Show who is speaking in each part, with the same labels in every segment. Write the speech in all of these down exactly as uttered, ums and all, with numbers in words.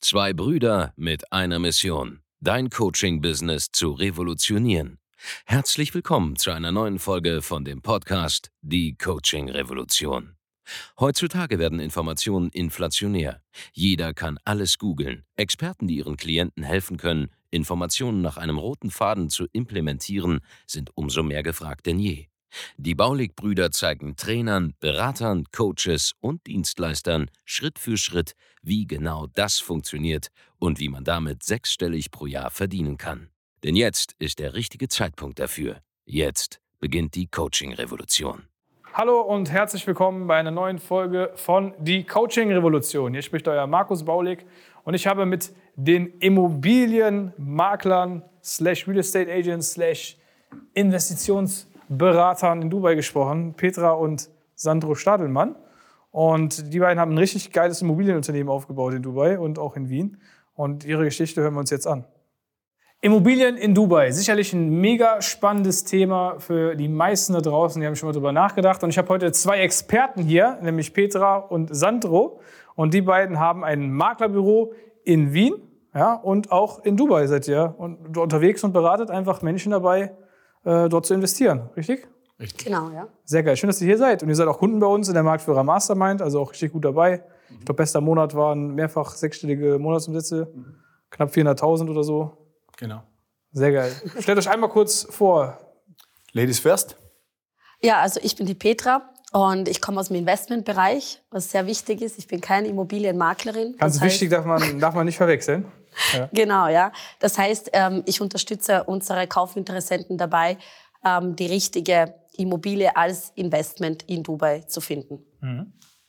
Speaker 1: Zwei Brüder mit einer Mission, dein Coaching-Business zu revolutionieren. Herzlich willkommen zu einer neuen Folge von dem Podcast Die Coaching-Revolution. Heutzutage werden Informationen inflationär. Jeder kann alles googeln. Experten, die ihren Klienten helfen können, Informationen nach einem roten Faden zu implementieren, sind umso mehr gefragt denn je. Die Baulig-Brüder zeigen Trainern, Beratern, Coaches und Dienstleistern Schritt für Schritt, wie genau das funktioniert und wie man damit sechsstellig pro Jahr verdienen kann. Denn jetzt ist der richtige Zeitpunkt dafür. Jetzt beginnt die Coaching-Revolution.
Speaker 2: Hallo und herzlich willkommen bei einer neuen Folge von Die Coaching-Revolution. Hier spricht euer Markus Baulig und ich habe mit den Immobilienmaklern slash Real Estate Agents slash Investitionsberatern in Dubai gesprochen, Petra und Sandro Stadelmann. Und die beiden haben ein richtig geiles Immobilienunternehmen aufgebaut in Dubai und auch in Wien. Und ihre Geschichte hören wir uns jetzt an. Immobilien in Dubai, sicherlich ein mega spannendes Thema für die meisten da draußen, die haben schon mal drüber nachgedacht. Und ich habe heute zwei Experten hier, nämlich Petra und Sandro. Und die beiden haben ein Maklerbüro in Wien, ja, und auch in Dubai seid ihr und unterwegs und beratet einfach Menschen dabei, äh, dort zu investieren, richtig?
Speaker 3: Richtig. Genau, ja.
Speaker 2: Sehr geil, schön, dass ihr hier seid. Und ihr seid auch Kunden bei uns in der Marktführer Mastermind, also auch richtig gut dabei. Mhm. Ich glaube, bester Monat waren mehrfach sechsstellige Monatsumsätze, mhm. knapp vierhunderttausend oder so.
Speaker 3: Genau.
Speaker 2: Sehr geil. Stellt euch einmal kurz vor.
Speaker 3: Ladies first.
Speaker 4: Ja, also ich bin die Petra und ich komme aus dem Investmentbereich, was sehr wichtig ist. Ich bin keine Immobilienmaklerin.
Speaker 2: Ganz wichtig, darf man, darf man nicht verwechseln.
Speaker 4: Ja. Genau, ja. Das heißt, ich unterstütze unsere Kaufinteressenten dabei, die richtige Immobilie als Investment in Dubai zu finden.
Speaker 3: Mhm.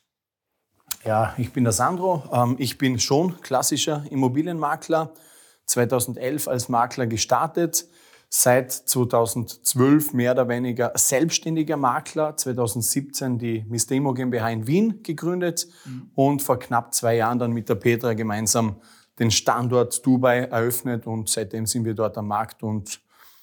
Speaker 3: Ja, ich bin der Sandro. Ich bin schon klassischer Immobilienmakler. zweitausendelf als Makler gestartet, seit zweitausendzwölf mehr oder weniger selbstständiger Makler, zweitausendsiebzehn die Mister Immo GmbH in Wien gegründet mhm. und vor knapp zwei Jahren dann mit der Petra gemeinsam den Standort Dubai eröffnet und seitdem sind wir dort am Markt und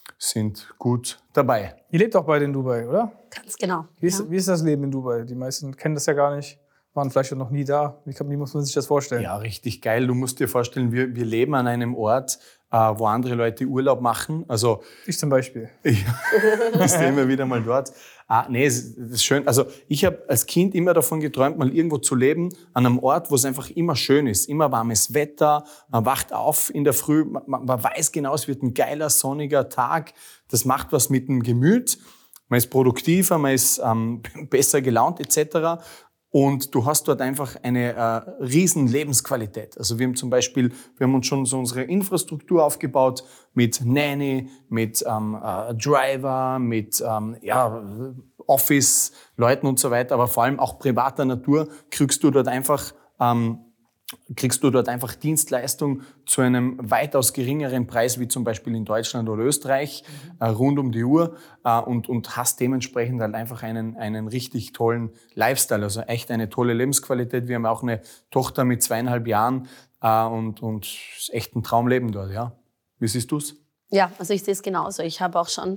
Speaker 3: sind gut dabei.
Speaker 2: Ihr lebt auch beide in Dubai, oder?
Speaker 4: Ganz genau.
Speaker 2: Wie ist,
Speaker 4: ja.
Speaker 2: wie ist das Leben in Dubai? Die meisten kennen das ja gar nicht. Waren vielleicht noch nie da. Wie, kann, wie muss man sich das vorstellen?
Speaker 3: Ja, richtig geil. Du musst dir vorstellen, wir, wir leben an einem Ort, äh, wo andere Leute Urlaub machen. Also
Speaker 2: ich zum Beispiel.
Speaker 3: Ich bist du immer wieder mal dort. Ah, nee, das ist schön. Also ich habe als Kind immer davon geträumt, mal irgendwo zu leben, an einem Ort, wo es einfach immer schön ist. Immer warmes Wetter, man wacht auf in der Früh, man, man weiß genau, es wird ein geiler, sonniger Tag. Das macht was mit dem Gemüt. Man ist produktiver, man ist ähm, besser gelaunt et cetera. Und du hast dort einfach eine äh, riesen Lebensqualität. Also wir haben zum Beispiel, wir haben uns schon so unsere Infrastruktur aufgebaut mit Nanny, mit ähm, äh, Driver, mit ähm, ja, Office-Leuten und so weiter, aber vor allem auch privater Natur kriegst du dort einfach ähm, kriegst du dort einfach Dienstleistung zu einem weitaus geringeren Preis, wie zum Beispiel in Deutschland oder Österreich, mhm. äh, rund um die Uhr äh, und, und hast dementsprechend halt einfach einen, einen richtig tollen Lifestyle, also echt eine tolle Lebensqualität. Wir haben auch eine Tochter mit zweieinhalb Jahren äh, und, und ist echt ein Traumleben dort, ja. Wie siehst du's?
Speaker 4: Ja, also ich sehe es genauso. Ich habe auch schon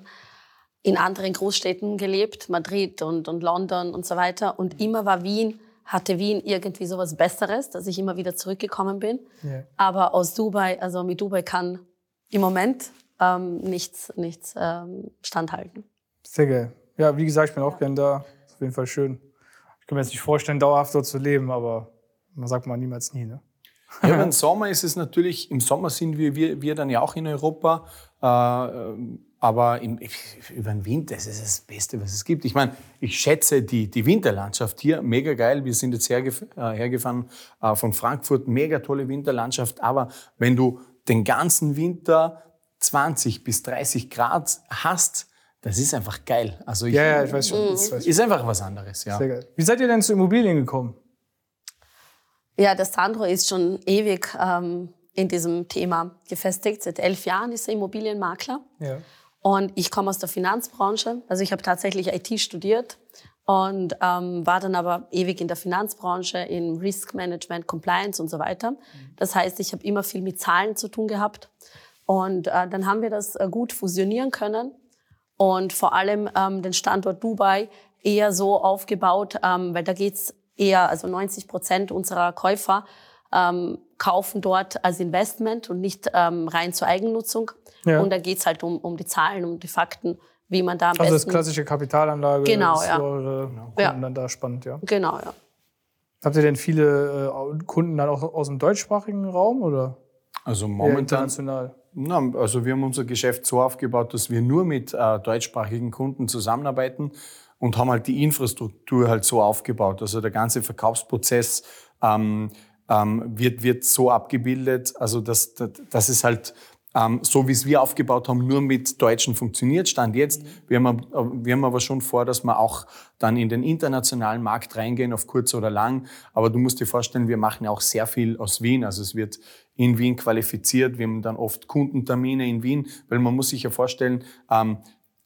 Speaker 4: in anderen Großstädten gelebt, Madrid und, und London und so weiter und immer war Wien hatte Wien irgendwie sowas Besseres, dass ich immer wieder zurückgekommen bin. Yeah. Aber aus Dubai, also mit Dubai kann im Moment ähm, nichts, nichts ähm, standhalten.
Speaker 2: Sehr geil. Ja, wie gesagt, ich bin auch ja. gern da. Ist auf jeden Fall schön. Ich kann mir jetzt nicht vorstellen, dauerhaft dort zu leben, aber man sagt mal niemals nie, ne?
Speaker 3: Ja, im Sommer ist es natürlich, im Sommer sind wir, wir, wir dann ja auch in Europa, äh, aber im, über den Winter ist es das Beste, was es gibt. Ich meine, ich schätze die, die Winterlandschaft hier, mega geil. Wir sind jetzt hergef- äh, hergefahren äh, von Frankfurt, mega tolle Winterlandschaft, aber wenn du den ganzen Winter zwanzig bis dreißig Grad hast, das ist einfach geil. Also ich,
Speaker 2: ja, ja, ich weiß schon.
Speaker 4: Mhm.
Speaker 2: Das weiß
Speaker 3: ist einfach was anderes, ja.
Speaker 2: Sehr geil. Wie seid ihr denn zu Immobilien gekommen?
Speaker 4: Ja, der Sandro ist schon ewig ähm, in diesem Thema gefestigt. Seit elf Jahren ist er Immobilienmakler. Ja. Und ich komme aus der Finanzbranche. Also ich habe tatsächlich I T studiert und ähm, war dann aber ewig in der Finanzbranche, in Risk Management, Compliance und so weiter. Das heißt, ich habe immer viel mit Zahlen zu tun gehabt. Und äh, dann haben wir das äh, gut fusionieren können und vor allem ähm, den Standort Dubai eher so aufgebaut, ähm, weil da geht's eher, also neunzig Prozent unserer Käufer ähm, kaufen dort als Investment und nicht ähm, rein zur Eigennutzung. Ja. Und da geht es halt um, um die Zahlen, um die Fakten, wie man da am
Speaker 2: also
Speaker 4: besten...
Speaker 2: Also das klassische Kapitalanlage
Speaker 4: genau,
Speaker 2: ist
Speaker 4: ja.
Speaker 2: für eure Kunden
Speaker 4: ja.
Speaker 2: dann da spannend, ja?
Speaker 4: Genau, ja.
Speaker 2: Habt ihr denn viele äh, Kunden dann auch aus dem deutschsprachigen Raum oder
Speaker 3: also momentan
Speaker 2: international?
Speaker 3: Na, also wir haben unser Geschäft so aufgebaut, dass wir nur mit äh, deutschsprachigen Kunden zusammenarbeiten und haben halt die Infrastruktur halt so aufgebaut. Also der ganze Verkaufsprozess ähm, ähm, wird, wird so abgebildet, also dass, dass, dass es halt ähm, so, wie es wir aufgebaut haben, nur mit Deutschen funktioniert. Stand jetzt. Mhm. Wir haben, wir haben aber schon vor, dass wir auch dann in den internationalen Markt reingehen, auf kurz oder lang. Aber du musst dir vorstellen, wir machen ja auch sehr viel aus Wien. Also es wird in Wien qualifiziert. Wir haben dann oft Kundentermine in Wien, weil man muss sich ja vorstellen, ähm,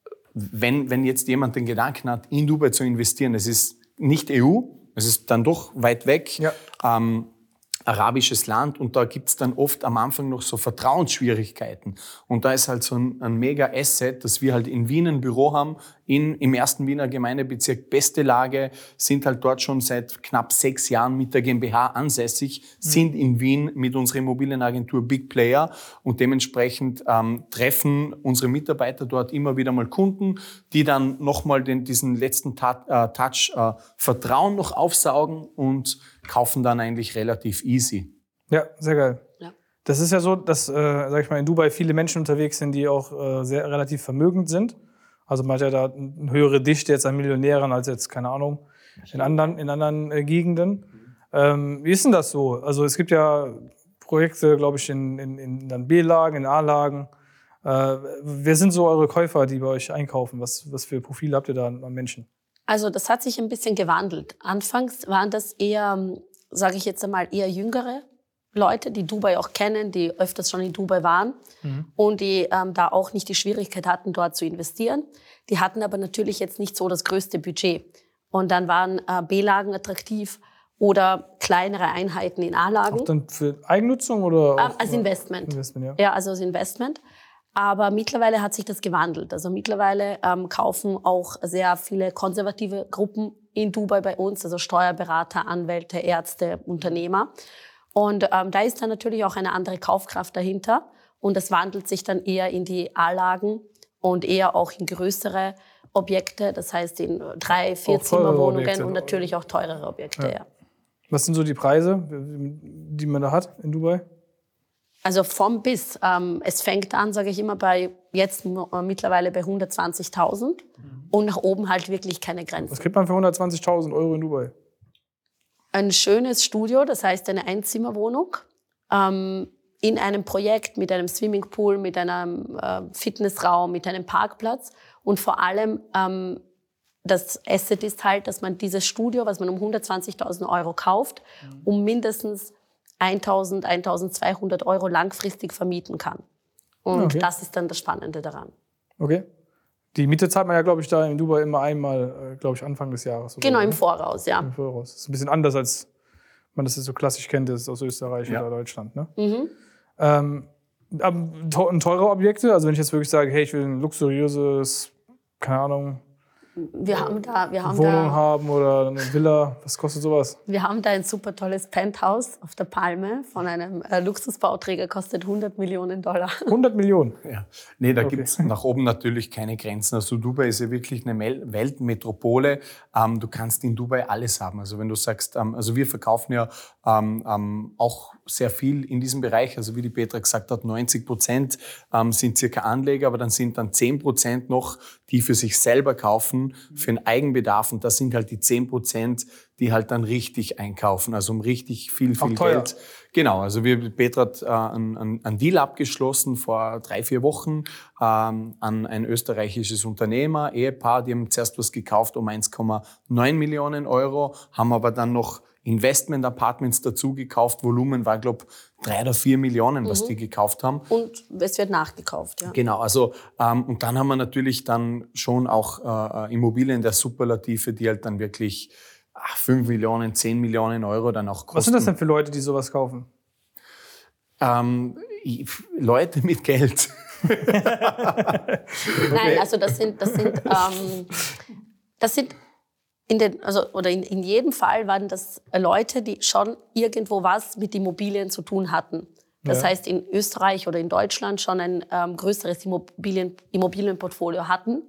Speaker 3: wenn, wenn jetzt jemand den Gedanken hat, in Dubai zu investieren, es ist nicht E U, es ist dann doch weit weg, ja. ähm, arabisches Land, und da gibt's dann oft am Anfang noch so Vertrauensschwierigkeiten. Und da ist halt so ein, ein mega Asset, dass wir halt in Wien ein Büro haben, in, im ersten Wiener Gemeindebezirk, beste Lage, sind halt dort schon seit knapp sechs Jahren mit der GmbH ansässig, mhm. sind in Wien mit unserer Immobilienagentur Big Player, und dementsprechend ähm, treffen unsere Mitarbeiter dort immer wieder mal Kunden, die dann nochmal den, diesen letzten Ta- äh, Touch äh, Vertrauen noch aufsaugen und kaufen dann eigentlich relativ easy.
Speaker 2: Ja, sehr geil.
Speaker 4: Ja.
Speaker 2: Das ist ja so, dass, äh, sag ich mal, in Dubai viele Menschen unterwegs sind, die auch äh, sehr relativ vermögend sind. Also man hat ja da eine höhere Dichte jetzt an Millionären als jetzt, keine Ahnung, in anderen, in anderen äh, Gegenden. Ähm, wie ist denn das so? Also es gibt ja Projekte, glaube ich, in, in, in B-Lagen, in A-Lagen. Äh, wer sind so eure Käufer, die bei euch einkaufen? Was, was für Profile habt ihr da an Menschen?
Speaker 4: Also das hat sich ein bisschen gewandelt. Anfangs waren das eher, sage ich jetzt einmal, eher jüngere Leute, die Dubai auch kennen, die öfters schon in Dubai waren mhm. und die ähm, da auch nicht die Schwierigkeit hatten, dort zu investieren. Die hatten aber natürlich jetzt nicht so das größte Budget. Und dann waren äh, B-Lagen attraktiv oder kleinere Einheiten in A-Lagen.
Speaker 2: Auch dann für Eigennutzung oder?
Speaker 4: Ähm, als Investment.
Speaker 2: Investment ja.
Speaker 4: ja, also als Investment. Aber mittlerweile hat sich das gewandelt. Also mittlerweile ähm, kaufen auch sehr viele konservative Gruppen in Dubai bei uns, also Steuerberater, Anwälte, Ärzte, Unternehmer. Und ähm, da ist dann natürlich auch eine andere Kaufkraft dahinter. Und das wandelt sich dann eher in die A-Lagen und eher auch in größere Objekte. Das heißt in drei, vier Zimmerwohnungen und natürlich auch teurere Objekte. Ja. Ja.
Speaker 2: Was sind so die Preise, die man da hat in Dubai?
Speaker 4: Also vom bis. Ähm, es fängt an, sage ich immer, bei jetzt äh, mittlerweile bei hundertzwanzigtausend mhm. und nach oben halt wirklich keine Grenzen.
Speaker 2: Was kriegt man für hundertzwanzigtausend Euro in Dubai?
Speaker 4: Ein schönes Studio, das heißt eine Einzimmerwohnung, ähm, in einem Projekt mit einem Swimmingpool, mit einem äh, Fitnessraum, mit einem Parkplatz, und vor allem ähm, das Asset ist halt, dass man dieses Studio, was man um hundertzwanzigtausend Euro kauft, mhm. um mindestens eintausend, eintausendzweihundert Euro langfristig vermieten kann. Und okay. das ist dann das Spannende daran.
Speaker 2: Okay. Die Miete zahlt man ja, glaube ich, da in Dubai immer einmal, glaube ich, Anfang des Jahres. Oder
Speaker 4: genau,
Speaker 2: so,
Speaker 4: im
Speaker 2: ne?
Speaker 4: Voraus, ja.
Speaker 2: Im Voraus. Das ist ein bisschen anders, als man das so klassisch kennt, das ist aus Österreich ja. oder Deutschland. Ne? Mhm. Ähm, teure Objekte, also wenn ich jetzt wirklich sage, hey, ich will ein luxuriöses, keine Ahnung,
Speaker 4: Wir haben da, wir haben
Speaker 2: Wohnung
Speaker 4: da,
Speaker 2: haben oder eine Villa, was kostet sowas?
Speaker 4: Wir haben da ein super tolles Penthouse auf der Palme von einem äh, Luxusbauträger, kostet hundert Millionen Dollar.
Speaker 2: hundert Millionen?
Speaker 3: Ja. Nee, da okay. gibt's nach oben natürlich keine Grenzen. Also Dubai ist ja wirklich eine Weltmetropole. Ähm, du kannst in Dubai alles haben. Also wenn du sagst, ähm, also wir verkaufen ja ähm, ähm, auch sehr viel in diesem Bereich. Also wie die Petra gesagt hat, neunzig Prozent ähm, sind circa Anleger, aber dann sind dann zehn Prozent noch, die für sich selber kaufen, für einen Eigenbedarf. Und das sind halt die zehn Prozent, die halt dann richtig einkaufen, also um richtig viel, viel Geld. Genau, also wir, Petra hat äh, einen, einen Deal abgeschlossen vor drei, vier Wochen ähm, an ein österreichisches Unternehmer, Ehepaar, die haben zuerst was gekauft um eins Komma neun Millionen Euro, haben aber dann noch Investment-Apartments dazu gekauft. Volumen war, glaube ich, drei oder vier Millionen, was mhm. die gekauft haben.
Speaker 4: Und es wird nachgekauft, ja.
Speaker 3: Genau, also ähm, und dann haben wir natürlich dann schon auch äh, Immobilien der Superlative, die halt dann wirklich ach, fünf Millionen, zehn Millionen Euro dann auch kosten.
Speaker 2: Was sind das denn für Leute, die sowas kaufen?
Speaker 3: Ähm, Leute mit Geld.
Speaker 4: Nein, also das sind, das sind, ähm, das sind in den, also, oder in, in jedem Fall waren das Leute, die schon irgendwo was mit Immobilien zu tun hatten. Das ja. heißt, in Österreich oder in Deutschland schon ein ähm, größeres Immobilien, Immobilienportfolio hatten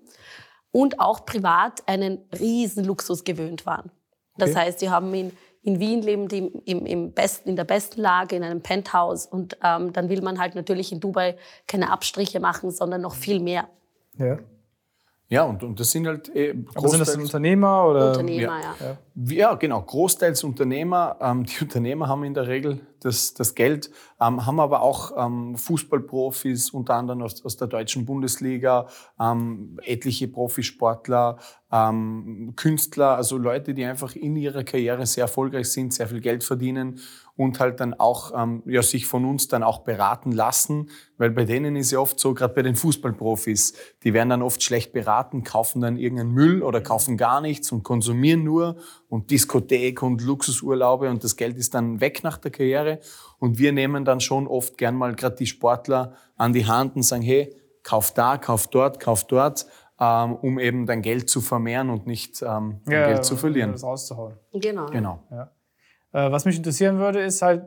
Speaker 4: und auch privat einen riesen Luxus gewöhnt waren. Das okay. heißt, die haben in, in Wien leben die im, im besten, in der besten Lage, in einem Penthouse. Und ähm, dann will man halt natürlich in Dubai keine Abstriche machen, sondern noch viel mehr.
Speaker 3: Ja. Ja, und, und das sind halt eh
Speaker 2: Aber sind das Unternehmer? Oder?
Speaker 4: Unternehmer, ja.
Speaker 3: Ja, ja. ja genau. Großteils Unternehmer. Ähm, die Unternehmer haben in der Regel das, das Geld, ähm, haben aber auch ähm, Fußballprofis, unter anderem aus, aus der deutschen Bundesliga, ähm, etliche Profisportler, ähm, Künstler, also Leute, die einfach in ihrer Karriere sehr erfolgreich sind, sehr viel Geld verdienen und halt dann auch ähm, ja, sich von uns dann auch beraten lassen, weil bei denen ist ja oft so, gerade bei den Fußballprofis, die werden dann oft schlecht beraten, kaufen dann irgendeinen Müll oder kaufen gar nichts und konsumieren nur und Diskothek und Luxusurlaube und das Geld ist dann weg nach der Karriere und wir nehmen dann schon oft gern mal gerade die Sportler an die Hand und sagen, hey, kauf da, kauf dort, kauf dort, ähm, um eben dein Geld zu vermehren und nicht ähm,
Speaker 2: ja,
Speaker 3: Geld zu verlieren.
Speaker 2: Das rauszuhauen.
Speaker 4: Genau.
Speaker 3: Genau.
Speaker 2: Ja. Was mich interessieren würde, ist halt,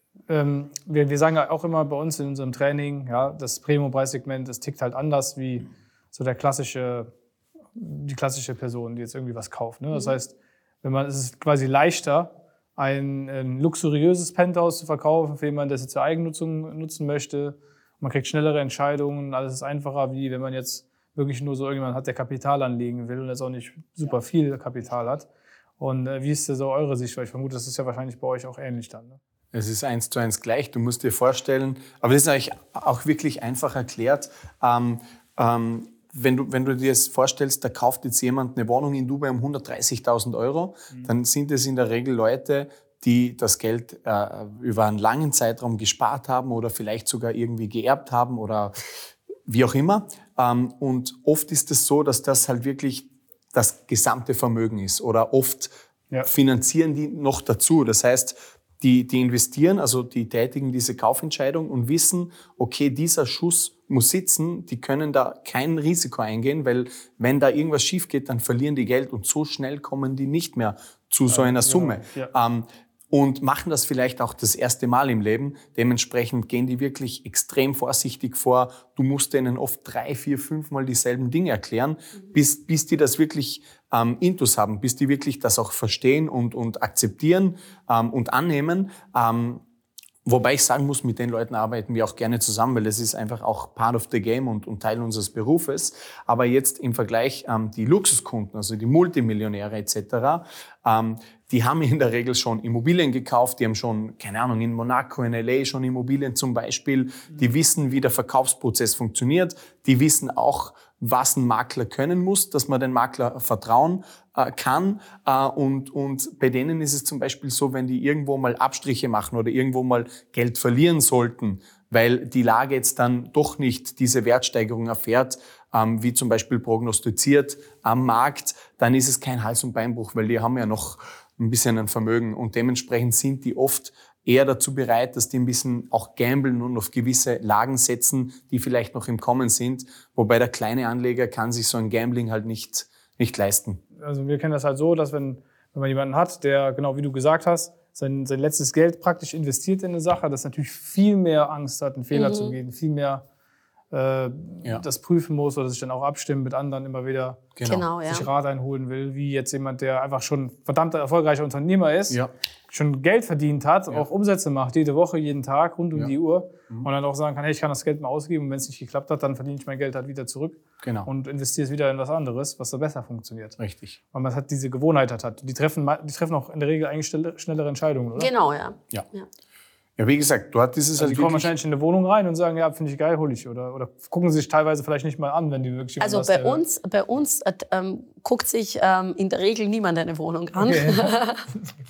Speaker 2: ähm, wir, wir sagen ja auch immer bei uns in unserem Training, ja, das Premium-Preissegment, das tickt halt anders wie so der klassische, die klassische Person, die jetzt irgendwie was kauft. Ne? Das mhm. heißt, wenn man, es ist quasi leichter, ein, ein luxuriöses Penthouse zu verkaufen, für jemanden, der es jetzt zur Eigennutzung nutzen möchte. Man kriegt schnellere Entscheidungen, alles ist einfacher, wie wenn man jetzt wirklich nur so irgendjemand hat, der Kapital anlegen will und jetzt auch nicht super viel Kapital hat. Und äh, wie ist so eure Sicht? Weil ich vermute, das ist ja wahrscheinlich bei euch auch ähnlich dann. Ne?
Speaker 3: Es ist eins zu eins gleich. Du musst dir vorstellen, aber das ist eigentlich auch wirklich einfach erklärt. Ähm, ähm, wenn du, wenn du dir das vorstellst, da kauft jetzt jemand eine Wohnung in Dubai um hundertdreißigtausend Euro, mhm. dann sind es in der Regel Leute, die das Geld äh, über einen langen Zeitraum gespart haben oder vielleicht sogar irgendwie geerbt haben oder wie auch immer. Ähm, und oft ist es so, dass das halt wirklich das gesamte Vermögen ist oder oft ja. finanzieren die noch dazu. Das heißt, die, die investieren, also die tätigen diese Kaufentscheidung und wissen, okay, dieser Schuss muss sitzen, die können da kein Risiko eingehen, weil wenn da irgendwas schief geht, dann verlieren die Geld und so schnell kommen die nicht mehr zu so einer Summe. Ja, ja. Ähm, und machen das vielleicht auch das erste Mal im Leben. Dementsprechend gehen die wirklich extrem vorsichtig vor. Du musst denen oft drei, vier, fünf Mal dieselben Dinge erklären, bis, bis die das wirklich ähm, intus haben, bis die wirklich das auch verstehen und, und akzeptieren ähm, und annehmen. Ähm, Wobei ich sagen muss, mit den Leuten arbeiten wir auch gerne zusammen, weil das ist einfach auch part of the game und, und Teil unseres Berufes. Aber jetzt im Vergleich ähm, die Luxuskunden, also die Multimillionäre et cetera, ähm, die haben in der Regel schon Immobilien gekauft, die haben schon, keine Ahnung, in Monaco, in L A schon Immobilien zum Beispiel. Die wissen, wie der Verkaufsprozess funktioniert. Die wissen auch, was ein Makler können muss, dass man den Makler vertrauen äh, kann. Äh, und, und bei denen ist es zum Beispiel so, wenn die irgendwo mal Abstriche machen oder irgendwo mal Geld verlieren sollten, weil die Lage jetzt dann doch nicht diese Wertsteigerung erfährt, ähm, wie zum Beispiel prognostiziert am Markt, dann ist es kein Hals- und Beinbruch, weil die haben ja noch ein bisschen ein Vermögen und dementsprechend sind die oft eher dazu bereit, dass die ein bisschen auch gamblen und auf gewisse Lagen setzen, die vielleicht noch im Kommen sind. Wobei der kleine Anleger kann sich so ein Gambling halt nicht, nicht leisten.
Speaker 2: Also wir kennen das halt so, dass wenn, wenn man jemanden hat, der, genau wie du gesagt hast, sein, sein letztes Geld praktisch investiert in eine Sache, dass natürlich viel mehr Angst hat, einen Fehler mhm. zu gehen, viel mehr äh, ja. das prüfen muss oder sich dann auch abstimmen mit anderen immer wieder
Speaker 4: genau. Genau, ja.
Speaker 2: sich Rat einholen will, wie jetzt jemand, der einfach schon verdammt erfolgreicher Unternehmer ist,
Speaker 3: ja.
Speaker 2: schon Geld verdient hat,
Speaker 3: ja.
Speaker 2: auch Umsätze macht, jede Woche, jeden Tag, rund um
Speaker 3: ja.
Speaker 2: die Uhr
Speaker 3: mhm.
Speaker 2: und dann auch sagen kann, hey, ich kann das Geld mal ausgeben und wenn es nicht geklappt hat, dann verdiene ich mein Geld halt wieder zurück
Speaker 3: genau.
Speaker 2: und investiere es wieder in was anderes, was so besser funktioniert.
Speaker 3: Richtig.
Speaker 2: Weil man hat diese Gewohnheit hat. Die treffen, die treffen auch in der Regel eigentlich schnellere Entscheidungen, oder?
Speaker 4: Genau, ja.
Speaker 3: Ja. ja. Ja, wie gesagt, dort ist es
Speaker 2: also
Speaker 3: halt
Speaker 2: die kommen wahrscheinlich in eine Wohnung rein und sagen, ja, finde ich geil, hol ich. Oder, oder gucken sie sich teilweise vielleicht nicht mal an, wenn die wirklich...
Speaker 4: Also bei uns, bei uns äh, ähm, guckt sich ähm, in der Regel niemand eine Wohnung an.
Speaker 2: Okay.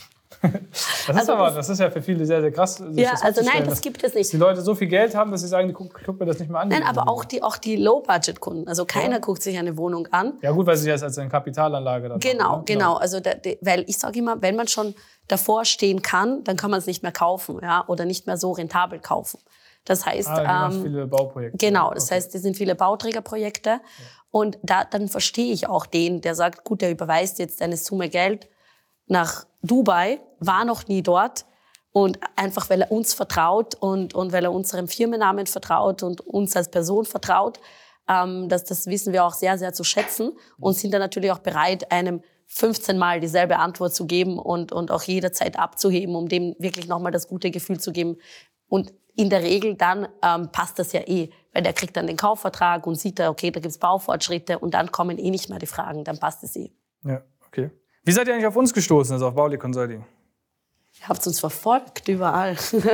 Speaker 2: Das ist also aber, das, das ist ja für viele sehr, sehr krass.
Speaker 4: Ja, das also nein, das gibt es nicht.
Speaker 2: Dass die Leute so viel Geld haben, dass sie sagen, guck, guck mir das nicht mehr an.
Speaker 4: Nein, aber auch die, auch die Low-Budget-Kunden. Also keiner ja. guckt sich eine Wohnung an.
Speaker 2: Ja gut, weil sie das als eine Kapitalanlage dann
Speaker 4: Genau,
Speaker 2: machen, ne?
Speaker 4: genau. Also der, der, weil ich sage immer, wenn man schon davor stehen kann, dann kann man es nicht mehr kaufen, ja, oder nicht mehr so rentabel kaufen. Das heißt,
Speaker 2: ah, ähm, viele Bauprojekte.
Speaker 4: Genau, das okay. heißt, das sind viele Bauträgerprojekte. Ja. Und da, dann verstehe ich auch den, der sagt, gut, der überweist jetzt eine Summe Geld nach Dubai, war noch nie dort. Und einfach, weil er uns vertraut und, und weil er unserem Firmennamen vertraut und uns als Person vertraut, ähm, das, das wissen wir auch sehr, sehr zu schätzen und sind dann natürlich auch bereit, einem fünfzehn Mal dieselbe Antwort zu geben und, und auch jederzeit abzuheben, um dem wirklich nochmal das gute Gefühl zu geben. Und in der Regel dann ähm, passt das ja eh, weil der kriegt dann den Kaufvertrag und sieht da, okay, da gibt's Baufortschritte und dann kommen eh nicht mehr die Fragen, dann passt es eh.
Speaker 2: Ja, okay. Wie seid ihr eigentlich auf uns gestoßen, also auf Baulig Consulting?
Speaker 4: Ihr habt uns verfolgt überall.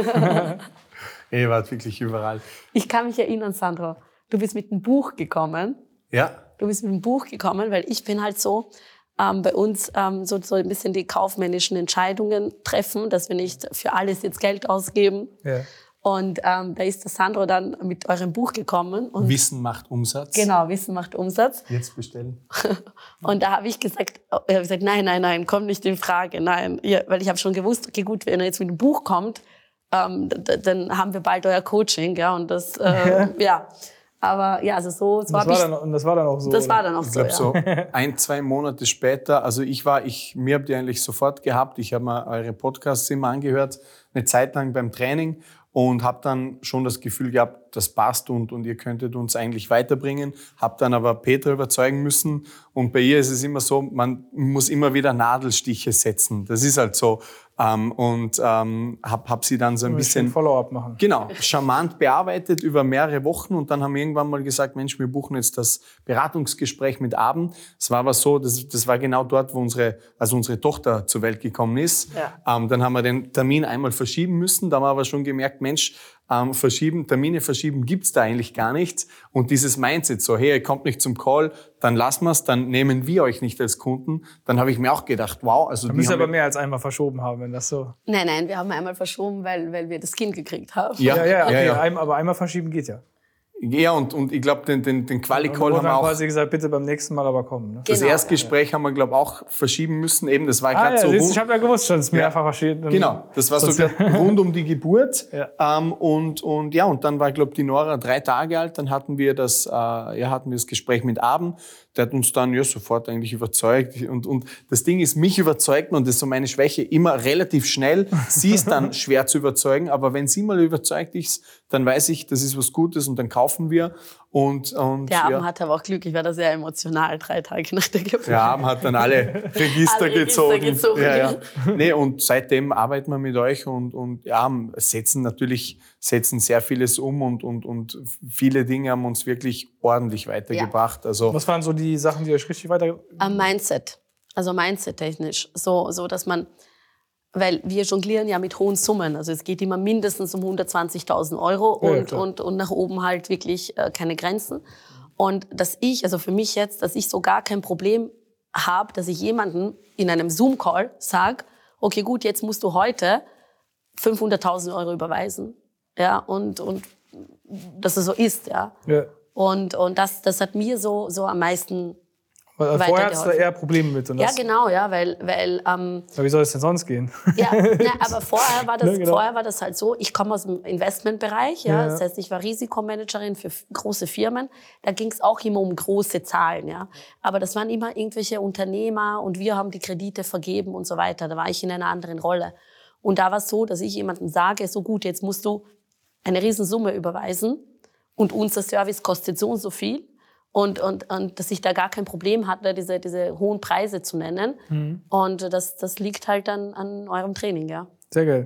Speaker 3: Ihr wart wirklich überall.
Speaker 4: Ich kann mich erinnern, Sandro, du bist mit einem Buch gekommen.
Speaker 3: Ja.
Speaker 4: Du bist mit einem Buch gekommen, weil ich bin halt so, ähm, bei uns ähm, so, so ein bisschen die kaufmännischen Entscheidungen treffen, dass wir nicht für alles jetzt Geld ausgeben. Ja. Und ähm, da ist der Sandro dann mit eurem Buch gekommen. Und
Speaker 3: Wissen macht Umsatz.
Speaker 4: Genau, Wissen macht Umsatz.
Speaker 3: Jetzt bestellen.
Speaker 4: Und da habe ich gesagt, ich hab gesagt, nein, nein, nein, kommt nicht in Frage, nein. Ja, weil ich habe schon gewusst, okay, gut, wenn er jetzt mit dem Buch kommt, ähm, dann haben wir bald euer Coaching, ja. Und das, äh, ja. Aber ja, also so, so
Speaker 2: habe ich. Dann, und das war dann auch so.
Speaker 4: Das
Speaker 2: oder?
Speaker 4: war dann auch
Speaker 3: ich
Speaker 4: so.
Speaker 3: Ich glaube ja. so ein, zwei Monate später. Also ich war, ich mir habt ihr eigentlich sofort gehabt. Ich habe mir eure Podcasts immer angehört, eine Zeit lang beim Training. Und habe dann schon das Gefühl gehabt, das passt und, und ihr könntet uns eigentlich weiterbringen. Habe dann aber Petra überzeugen müssen. Und bei ihr ist es immer so, man muss immer wieder Nadelstiche setzen. Das ist halt so. Ähm, und ähm, habe hab sie dann so ein bisschen
Speaker 2: Follow-up machen.
Speaker 3: Genau, charmant bearbeitet über mehrere Wochen. Und dann haben wir irgendwann mal gesagt, Mensch, wir buchen jetzt das Beratungsgespräch mit Abend. Es war aber so, das, das war genau dort, wo unsere, also unsere Tochter zur Welt gekommen ist. Ja. Ähm, dann haben wir den Termin einmal verschieben müssen. Da haben wir aber schon gemerkt, Mensch, ähm, verschieben, Termine verschieben gibt's da eigentlich gar nicht. Und dieses Mindset so, hey, ihr kommt nicht zum Call, dann lassen wir's, dann nehmen wir euch nicht als Kunden. Dann habe ich mir auch gedacht, wow. Also
Speaker 2: da müsst ihr aber mehr als einmal verschoben haben, wenn das so...
Speaker 4: Nein, nein, wir haben einmal verschoben, weil, weil wir das Kind gekriegt haben.
Speaker 2: Ja, ja, ja, okay, ja, ja. Aber einmal verschieben geht ja.
Speaker 3: Ja, und, und ich glaube, den, den, den Quali-Call haben wir auch...
Speaker 2: quasi gesagt, bitte beim nächsten Mal aber kommen. Ne?
Speaker 3: Das genau, Erstgespräch ja. haben wir, glaube ich, auch verschieben müssen. Eben, das war gerade
Speaker 2: ah,
Speaker 3: so...
Speaker 2: Ja, ich habe ja gewusst, schon, es ja. mehrfach verschieden.
Speaker 3: Genau, das war so rund um die Geburt. Ja. Ähm, und, und ja, und dann war, glaube ich, die Nora drei Tage alt. Dann hatten wir das, äh, ja, hatten wir das Gespräch mit Abend. Der hat uns dann ja sofort eigentlich überzeugt. Und, und das Ding ist, mich überzeugt, und das ist so meine Schwäche, immer relativ schnell. Sie ist dann schwer zu überzeugen. Aber wenn sie mal überzeugt ist, dann weiß ich, das ist was Gutes und dann kaufen wir. Und, und,
Speaker 4: der Abend
Speaker 3: ja.
Speaker 4: hat aber auch Glück, ich war da sehr emotional, drei Tage nach der Geburt.
Speaker 3: Der Abend hat dann alle Register, alle gezogen. Register gezogen. Ja, ja. Nee, und seitdem arbeiten wir mit euch und, und ja, setzen natürlich setzen sehr vieles um und, und, und viele Dinge haben uns wirklich ordentlich weitergebracht. Ja. Also,
Speaker 2: was waren so die Sachen, die euch richtig weiter...
Speaker 4: Am Mindset, also Mindset-technisch, so, so dass man... Weil wir jonglieren ja mit hohen Summen. Also es geht immer mindestens um hundertzwanzigtausend Euro und, ja, und, und nach oben halt wirklich äh, keine Grenzen. Und dass ich, also für mich jetzt, dass ich so gar kein Problem habe, dass ich jemanden in einem Zoom-Call sage, okay gut, jetzt musst du heute fünfhunderttausend Euro überweisen. Ja, und, und dass es so ist, ja. ja. Und, und das, das hat mir so, so am meisten...
Speaker 2: Weil vorher hattest du da eher Probleme mit. Und
Speaker 4: ja,
Speaker 2: das
Speaker 4: genau, ja, weil... weil ähm,
Speaker 2: aber wie soll es denn sonst gehen?
Speaker 4: Ja, ne, aber vorher war, das,
Speaker 2: ne, genau.
Speaker 4: vorher war das halt so, ich komme aus dem Investmentbereich, ja, ja, das heißt, ich war Risikomanagerin für große Firmen, da ging es auch immer um große Zahlen, ja, aber das waren immer irgendwelche Unternehmer und wir haben die Kredite vergeben und so weiter, da war ich in einer anderen Rolle. Und da war es so, dass ich jemandem sage, so gut, jetzt musst du eine Riesensumme überweisen und unser Service kostet so und so viel. Und, und, und dass ich da gar kein Problem hatte, diese, diese hohen Preise zu nennen. Mhm. Und das, das liegt halt dann an eurem Training, ja.
Speaker 2: Sehr geil.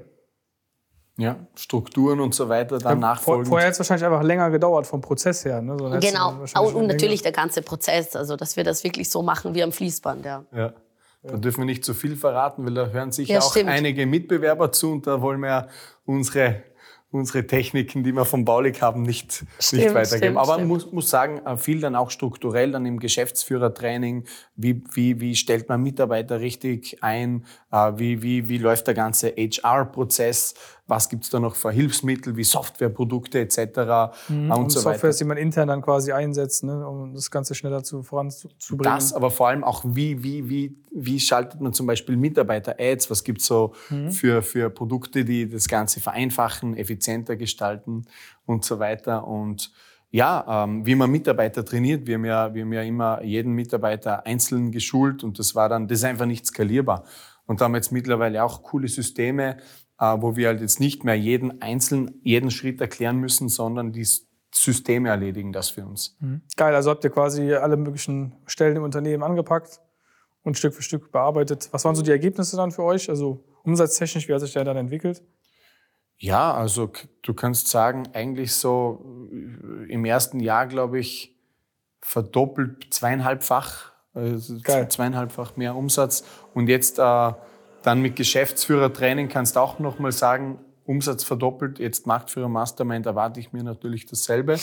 Speaker 3: Ja, Strukturen und so weiter dann ja, nachfolgend.
Speaker 2: Vorher hat es wahrscheinlich einfach länger gedauert vom Prozess her. Ne? So
Speaker 4: genau, und, und natürlich der ganze Prozess, also dass wir das wirklich so machen wie am Fließband, ja.
Speaker 3: Ja. Da dürfen wir nicht zu viel verraten, weil da hören sich ja, auch stimmt. einige Mitbewerber zu und da wollen wir ja unsere... unsere Techniken, die wir vom Baulig haben, nicht,
Speaker 4: stimmt,
Speaker 3: nicht weitergeben.
Speaker 4: Stimmt,
Speaker 3: Aber
Speaker 4: stimmt.
Speaker 3: muss muss sagen, viel dann auch strukturell, dann im Geschäftsführertraining, wie, wie, wie stellt man Mitarbeiter richtig ein, wie, wie, wie läuft der ganze H R-Prozess, was gibt's da noch für Hilfsmittel wie Softwareprodukte et cetera.
Speaker 2: Mhm,
Speaker 3: und
Speaker 2: und
Speaker 3: so
Speaker 2: Software,
Speaker 3: weiter.
Speaker 2: die man intern dann quasi einsetzt, ne, um das Ganze schneller zu, voranzubringen.
Speaker 3: Das, aber vor allem auch, wie, wie, wie, wie schaltet man zum Beispiel Mitarbeiter-Ads, was gibt's so mhm. für, für Produkte, die das Ganze vereinfachen, effizienter gestalten und so weiter. Und ja, ähm, wie man Mitarbeiter trainiert, wir haben, ja, wir haben ja immer jeden Mitarbeiter einzeln geschult und das war dann, das ist einfach nicht skalierbar. Und da haben wir jetzt mittlerweile auch coole Systeme, äh, wo wir halt jetzt nicht mehr jeden einzeln, jeden Schritt erklären müssen, sondern die Systeme erledigen das für uns.
Speaker 2: Mhm. Geil, also habt ihr quasi alle möglichen Stellen im Unternehmen angepackt und Stück für Stück bearbeitet. Was waren so die Ergebnisse dann für euch? Also umsatztechnisch, wie hat sich der dann entwickelt?
Speaker 3: Ja, also du kannst sagen, eigentlich so im ersten Jahr, glaube ich, verdoppelt, zweieinhalbfach, also zweieinhalbfach mehr Umsatz. Und jetzt äh, dann mit Geschäftsführertraining kannst du auch nochmal sagen, Umsatz verdoppelt, jetzt Marktführer Mastermind, erwarte ich mir natürlich dasselbe.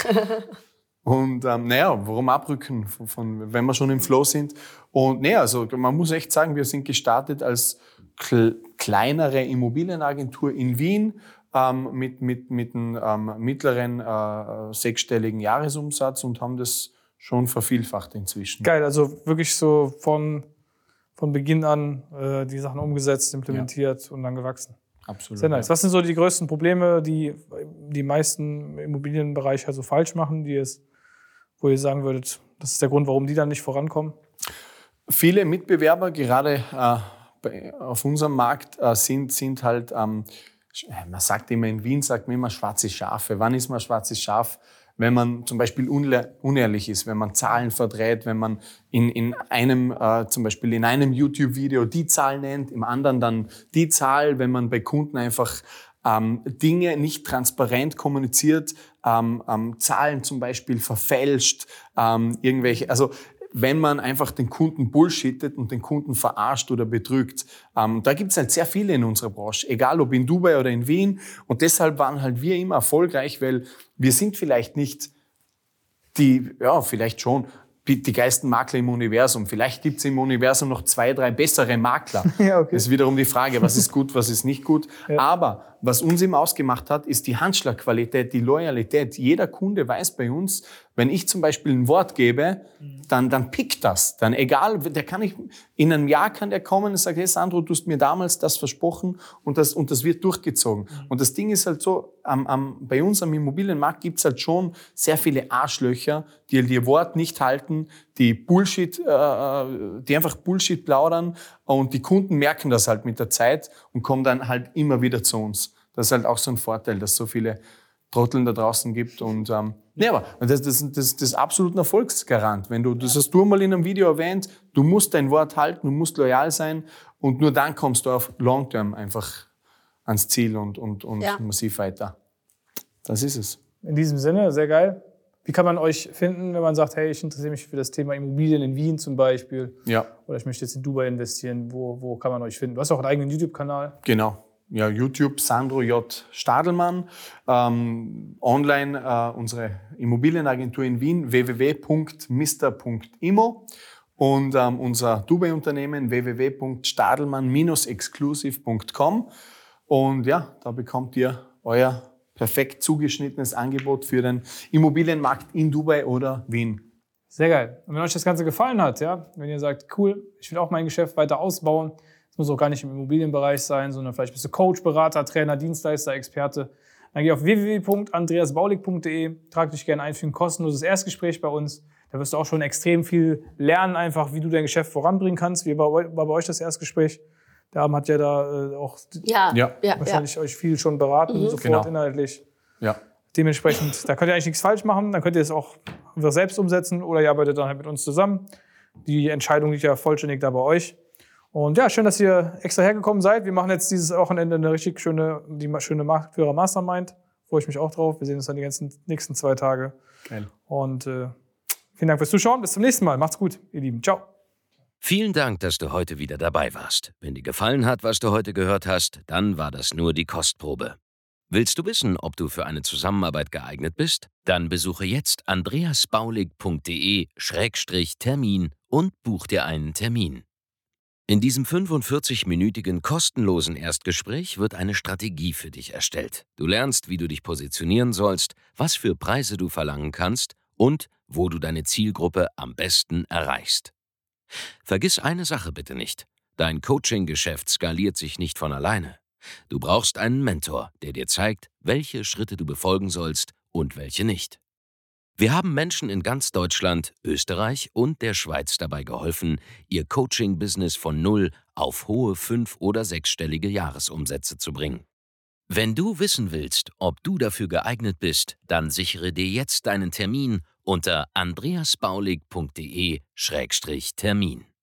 Speaker 3: Und ähm, naja, warum abrücken, von, von, wenn wir schon im Flow sind? Und naja, also man muss echt sagen, wir sind gestartet als kl- kleinere Immobilienagentur in Wien ähm, mit, mit, mit einem ähm, mittleren äh, sechsstelligen Jahresumsatz und haben das schon vervielfacht inzwischen.
Speaker 2: Geil, also wirklich so von, von Beginn an äh, die Sachen umgesetzt, implementiert ja. und dann gewachsen.
Speaker 3: Absolut.
Speaker 2: Sehr nice.
Speaker 3: Ja.
Speaker 2: Was sind so die größten Probleme, die die meisten im Immobilienbereich also falsch machen, die es, wo ihr sagen würdet, das ist der Grund, warum die dann nicht vorankommen?
Speaker 3: Viele Mitbewerber, gerade äh, bei, auf unserem Markt, äh, sind, sind halt, ähm, man sagt immer in Wien, sagt man immer schwarze Schafe. Wann ist man schwarzes Schaf? Wenn man zum Beispiel unehrlich ist, wenn man Zahlen verdreht, wenn man in, in einem, äh, zum Beispiel in einem YouTube-Video die Zahl nennt, im anderen dann die Zahl, wenn man bei Kunden einfach ähm, Dinge nicht transparent kommuniziert, ähm, ähm, Zahlen zum Beispiel verfälscht, ähm, irgendwelche, also wenn man einfach den Kunden bullshittet und den Kunden verarscht oder betrügt. Ähm, da gibt's halt sehr viele in unserer Branche, egal ob in Dubai oder in Wien. Und deshalb waren halt wir immer erfolgreich, weil wir sind vielleicht nicht die, ja, vielleicht schon, die, die geilsten Makler im Universum. Vielleicht gibt's im Universum noch zwei, drei bessere Makler.
Speaker 2: Ja, okay.
Speaker 3: Das ist wiederum die Frage, was ist gut, was ist nicht gut. Ja. Aber was uns immer ausgemacht hat, ist die Handschlagqualität, die Loyalität. Jeder Kunde weiß bei uns, wenn ich zum Beispiel ein Wort gebe, dann, dann pickt das. Dann egal, der kann ich, in einem Jahr kann der kommen und sagen, hey Sandro, du hast mir damals das versprochen und das, und das wird durchgezogen. Mhm. Und das Ding ist halt so, am, am, bei uns am Immobilienmarkt gibt's halt schon sehr viele Arschlöcher, die halt ihr Wort nicht halten, die Bullshit, äh, die einfach Bullshit plaudern und die Kunden merken das halt mit der Zeit und kommen dann halt immer wieder zu uns. Das ist halt auch so ein Vorteil, dass es so viele Trotteln da draußen gibt und ähm, nee, aber das, das, das, das ist absolut ein Erfolgsgarant. Wenn du, das hast du mal in einem Video erwähnt, du musst dein Wort halten, du musst loyal sein und nur dann kommst du auf Long Term einfach ans Ziel und, und, und ja. massiv weiter. Das ist es.
Speaker 2: In diesem Sinne, sehr geil. Wie kann man euch finden, wenn man sagt, hey, ich interessiere mich für das Thema Immobilien in Wien zum Beispiel?
Speaker 3: Ja.
Speaker 2: Oder ich möchte jetzt in Dubai investieren. Wo, wo kann man euch finden? Du hast auch einen eigenen YouTube-Kanal.
Speaker 3: Genau. Ja, YouTube, Sandro J. Stadelmann. Ähm, online äh, unsere Immobilienagentur in Wien, w w w punkt mister punkt immo. Und ähm, unser Dubai-Unternehmen, w w w punkt stadelmann Bindestrich exclusive punkt com. Und ja, da bekommt ihr euer perfekt zugeschnittenes Angebot für den Immobilienmarkt in Dubai oder Wien.
Speaker 2: Sehr geil. Und wenn euch das Ganze gefallen hat, ja, wenn ihr sagt, cool, ich will auch mein Geschäft weiter ausbauen, es muss auch gar nicht im Immobilienbereich sein, sondern vielleicht bist du Coach, Berater, Trainer, Dienstleister, Experte, dann geh auf w w w punkt andreas baulig punkt d e, trag dich gerne ein für ein kostenloses Erstgespräch bei uns. Da wirst du auch schon extrem viel lernen, einfach wie du dein Geschäft voranbringen kannst. Wie war bei, war bei euch das Erstgespräch? Der Abend hat ja da äh, auch
Speaker 4: ja, ja,
Speaker 2: wahrscheinlich
Speaker 4: ja.
Speaker 2: euch viel schon beraten,
Speaker 4: mhm.
Speaker 2: sofort
Speaker 3: genau.
Speaker 2: inhaltlich.
Speaker 3: Ja.
Speaker 2: Dementsprechend, da könnt ihr eigentlich nichts falsch machen. Dann könnt ihr es auch selbst umsetzen oder ihr arbeitet dann halt mit uns zusammen. Die Entscheidung liegt ja vollständig da bei euch. Und ja, schön, dass ihr extra hergekommen seid. Wir machen jetzt dieses Wochenende eine richtig schöne, die schöne Marktführer Mastermind. Freue ich mich auch drauf. Wir sehen uns dann die ganzen nächsten zwei Tage.
Speaker 3: Geil.
Speaker 2: Und äh, vielen Dank fürs Zuschauen. Bis zum nächsten Mal. Macht's gut, ihr Lieben. Ciao.
Speaker 1: Vielen Dank, dass du heute wieder dabei warst. Wenn dir gefallen hat, was du heute gehört hast, dann war das nur die Kostprobe. Willst du wissen, ob du für eine Zusammenarbeit geeignet bist? Dann besuche jetzt andreasbaulig punkt de Schrägstrich Termin und buch dir einen Termin. In diesem fünfundvierzig-minütigen kostenlosen Erstgespräch wird eine Strategie für dich erstellt. Du lernst, wie du dich positionieren sollst, was für Preise du verlangen kannst und wo du deine Zielgruppe am besten erreichst. Vergiss eine Sache bitte nicht: Dein Coaching-Geschäft skaliert sich nicht von alleine. Du brauchst einen Mentor, der dir zeigt, welche Schritte du befolgen sollst und welche nicht. Wir haben Menschen in ganz Deutschland, Österreich und der Schweiz dabei geholfen, ihr Coaching-Business von null auf hohe fünf- oder sechsstellige Jahresumsätze zu bringen. Wenn du wissen willst, ob du dafür geeignet bist, dann sichere dir jetzt deinen Termin unter andreasbaulig punkt de Schrägstrich Termin.